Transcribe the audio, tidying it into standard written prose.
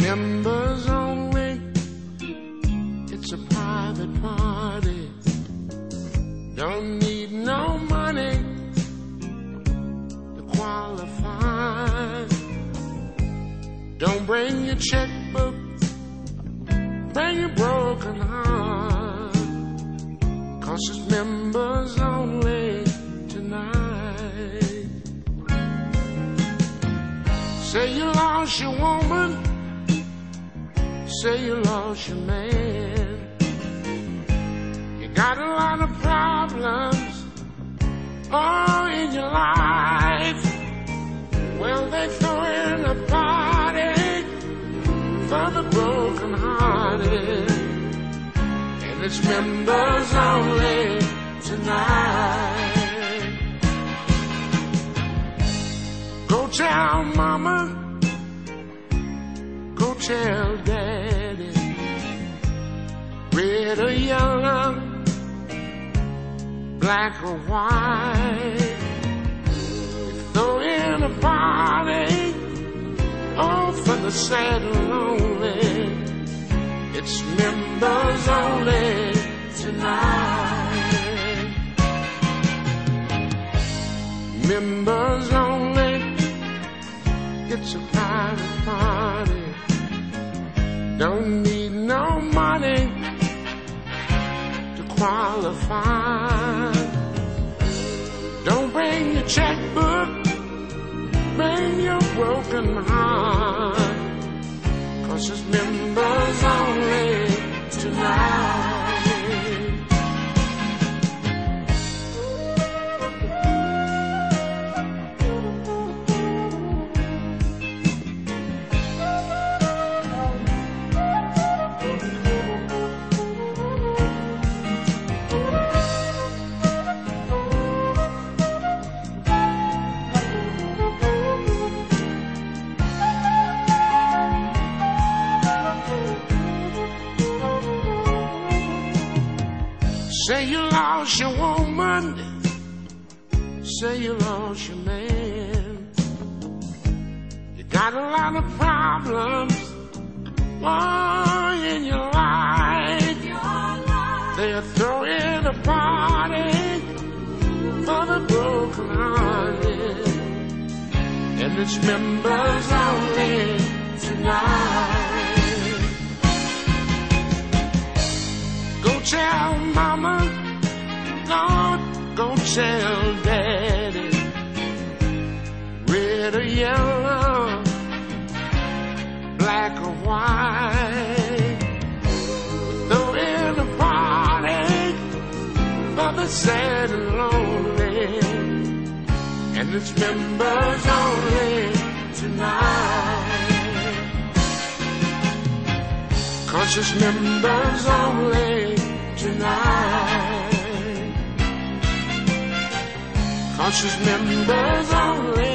members only. It's a private party. Don't need no money to qualify. Don't bring your checkbook, bring your broken heart, 'cause it's members only tonight. Say you lost your woman, say you lost your man. You got a lot of problems, oh, in your life. Well, they throw in a party for the broken hearted, and it's members only tonight. Go tell mama, go tell daddy, red or yellow, black or white. Throw in a party, oh, for the sad and lonely. It's members only tonight. Members only. It's a private party. Don't need no money to qualify. Don't bring your checkbook, bring your broken heart, 'cause it's members only tonight. Say you lost your woman, say you lost your man. You got a lot of problems, oh, in your life. They're throwing a party for the broken hearted, and it's members only tonight. Go tell mama, Lord, go tell daddy, red or yellow, black or white. Throw in a party for the sad and lonely, and it's members only tonight. 'Cause it's members only tonight. 'Cause it's members only